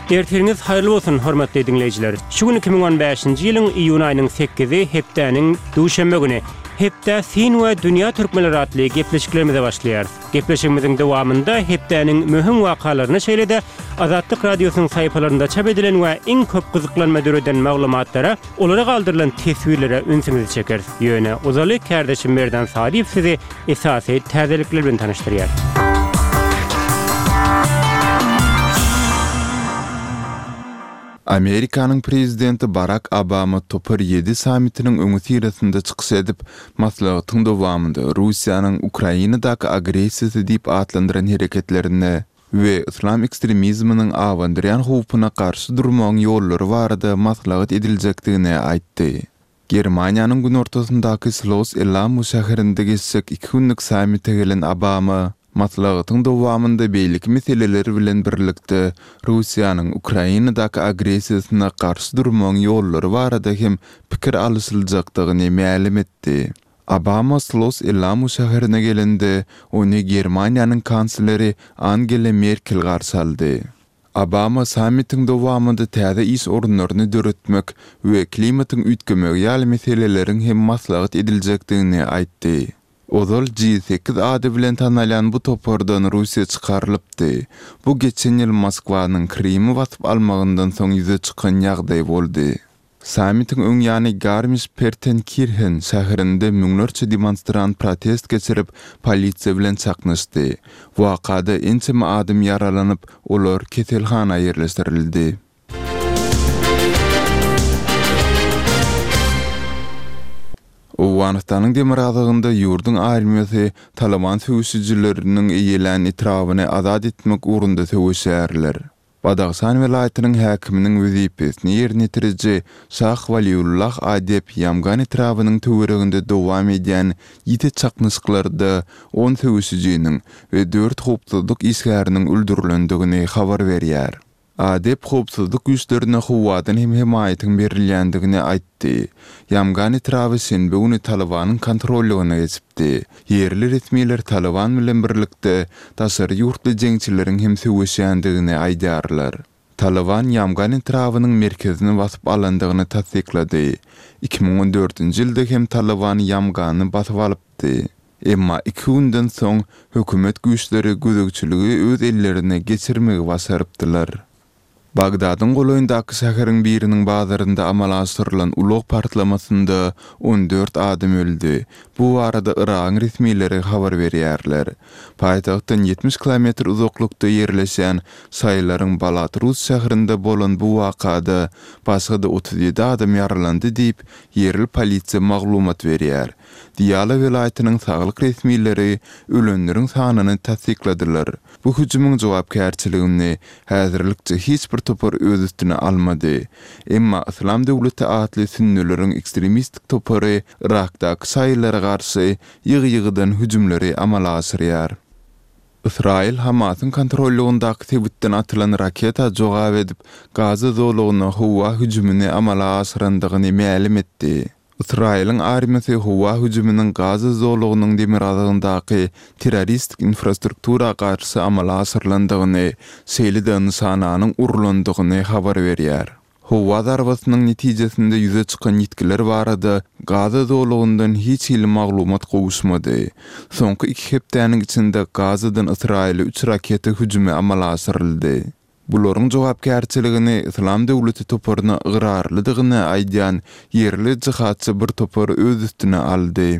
Ertiriniz hayırlı olsun hormatly dinleyijiler. Şu gün 2015-nji ýylyň iýun aýynyň 8-i hepdäniň duşanbe güni. Hepde Sin we dünýä türkmenleri atly gepleşiklerimize başlaýar. Gepleşigimiziň dowamında hepdäniň möhüm wakalaryny şeýlede Azatlyk radiosynyň saýpalarynda çap edilen we iň köp gyzyklanma döreden maglumatlara, olara galdyrylan teswirlere ünsüňizi çeker. Ýöne uzaly kardeşim Merdan Sadiýew sizi esasy täzelikler bilen tanıştyrýar. Amerikanyň prezidenti Barack Obama Topar 7 samitiniň öňü tirasynda çykyş edip, maslahatyň dowamında Russiýanyň Ukrainadaky agressiýasy diýip atlandyran hereketlerini we islam ekstremizminiň awandyrýan howpuna garşy durmagyň ýollary barada maslahat ediljekdigini aýtdy. Germaniýanyň gün ortasyndaky Schloss Elam şäherinde geçsek 2 günlük samitde gelen Obama maslahatyň dowamında beýlik meseleleri bilen birlikde Russiýanyň Ukrainadaky agressiýasyna garşy durmagyň ýollary barada hem pikir alışyljakdygyny ma'lum etdi. Obama Schloss Elam şäherine gelende ony Germaniýanyň kansleri Angela Merkel garşy aldy. Obama samitiň dowamında täze iş orunlaryny döretmek we klimatyň üýtgemegi ýaly meseleleriň hem maslahat ediljekdigini aýtdy. Ozal G8 ady bilen tanalan bu topordan Russiýa çykarylypdy. Bu geçen ýyl Moskwanyň Krimi basyp almagyndan soň ýüze çykan ýagdaý boldy. Samitiň öň ýany Garmisch-Partenkirchen şäherinde müňlerçe demonstrant protest geçirip polisiýa bilen çaknaşdy. Wakada ençeme adam ýaralanyp, olar keselhana ýerleşdirildi. Owganystanyň demir azagynda ýurdun armiýasy Taliban söwüşçileriniň eýelen etrawyny azad etmek urunda söwüşýärler. Badaxsan welaýatynyň häkiminiň wezipesini ýerine ýetiriji Şah Waliullah Adep Yamgan etrawynyň töwereginde dowam edýän 7 çaknyşyklarda 10 söwüşçiniň we 4 howpsuzlyk isgäriniň öldürilendigini habar berýär. Adep howpsuzlyk güýçlerine howadan hem himayatyň berilýändigini aýtdy. Yamgan etrawy şenbe güni Talibanyň kontrolüne geçipdi. Yerli resmiler Taliban bilen birlikde taşary ýurtly jeňçileriň hem söwüşýändigini aýdarlar. Taliban Yamgan etrawynyň merkezini basyp alandygyny tasdiklady. 2014-nji ýylda hem Taliban Yamgany basyp alypdy. Emma 2 günden soň hökümet güýçleri gözegçiligi öz ellerine geçirmegi başarypdylar. Bagdadyň goloýundaky şäheriň biriniň bazarynda amala aşyrylan ulug partlamasynda 14 adam öldü. Bu arada Iran resmileri habar berýärler. Paýtagtdan 70 kilometr uzaklykda ýerleşen Saýlaryň Balatrus şäherinde bolan bu wakada başga 37 adam ýaralandy diýip yerli polisiýa maglumat berýär. Diyala welaýatynyň saglyk resmileri ölenleriň sanyny tasdikladylar. Bu hüjümüň jogapkärçiligini häzirlikçe hiç bir topar öz üstüne almady. Emma İslam döwleti atly sünnileriň ekstremistik topary Irakdaky saýlara garşy ýygy-ýygydan hüjümleri amala asyrýar. Israil Hamasyň kontrolündaky Tebutdan atylan raketa jogap edip Gaza zolugyna howa hüjümini amala asyrandygini ma'lum etdi. İsrail'in armiýasy howa hüjüminiň Gaza zolugynyň demir azagyndaky terroristik infrastruktura garşy amala asyrlandygyny, şeýle sananyň urulandygyny habar berýär. Howa zarbasynyň netijesinde ýüze çykan ýetkiler barada Gaza zolugyndan hiç ýyly maglumat gowuşmady. Soňky 2 hepdäniň içinde Gazadan Israil'e 3 raketa hüjümi amala asyryldy. Bularyň jogapkärçiligini İslam döwleti toparyna ygyrarlydygyny aýdýan yerli jihatçy bir topar öz üstüne aldy.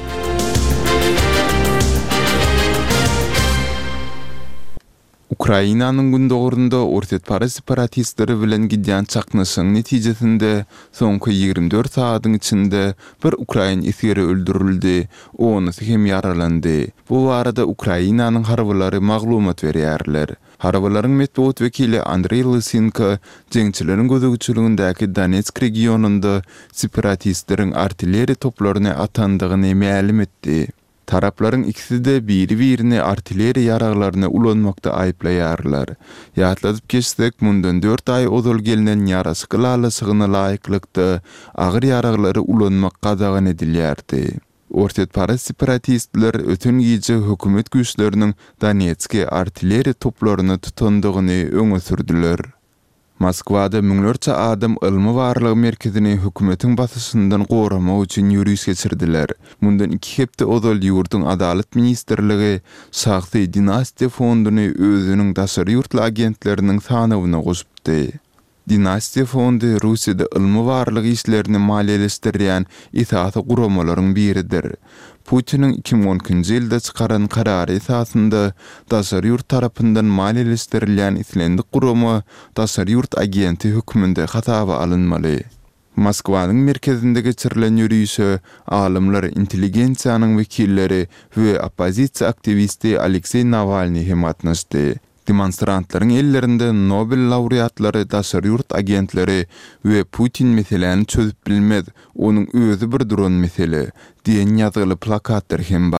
Ukrainanyň gündogurunda ortatpara separatistleri bilen gidýän çaknaşyň netijesinde soňky 24 saatyň içinde bir Ukrain esiri öldürildi, onusy hem ýaralandy. Bu arada Ukrainanyň harbylary maglumat berýärler. Harbalaryň medeniýet wekili Andrey Lysenko jeňçileriň gözegçiligindäki Donetsk regionunda separatistleriň artilleriýa toplaryny atandygyny ma'lum etdi. Tarapların ikisi de biri-birini artilleri yaraglaryna ulanmakda aýplaýarlar. Ýatladyp geçsek, mundan 4 ay ozal gelinen ýarasy gylalasygyna laýyklykda agyr yaraglary ulanmak gadagan edilýärdi. Ortatpara separatistler ötün gece hökümet güýçleriniň Donetsk'e artilleri toplaryny tutandygyny öňe sürdüler. Moskwada müňlerçe adam ylmy barlygy merkezini hökümetiň basysyndan goramak üçin ýürüş geçirdiler. Mundan 2 hepde ozal ýurduň Adalet ministrligi Şahsy Dinastiýa fonduny özüniň daşary ýurtly agentleriniň sanawyna goşupdy. Dinastiýa fondy Russiýada ylmy barlygy işlerini maliýeleşdirýän itaatly guramalaryň biridir. Putiniň 2010-njy ýylda çykaran karary esasynda daşary ýurt tarapyndan maliýeleşdirilýän islendik gurama daşary ýurt agenti hökmünde hataba alınmaly. Moskwanyň merkezinde geçirilen ýürüýüşe alymlar, intelligensiýanyň wekilleri we opozisiýa aktivisti Aleksey Navalny hem atnaşdy. Demonstrantlaryň ellerinde Nobel laureatlary, daşary ýurt agentleri we Putin meseleni çözüp bilmez, onuň özü bir duran mesele diýen ýazyly plakatlar hem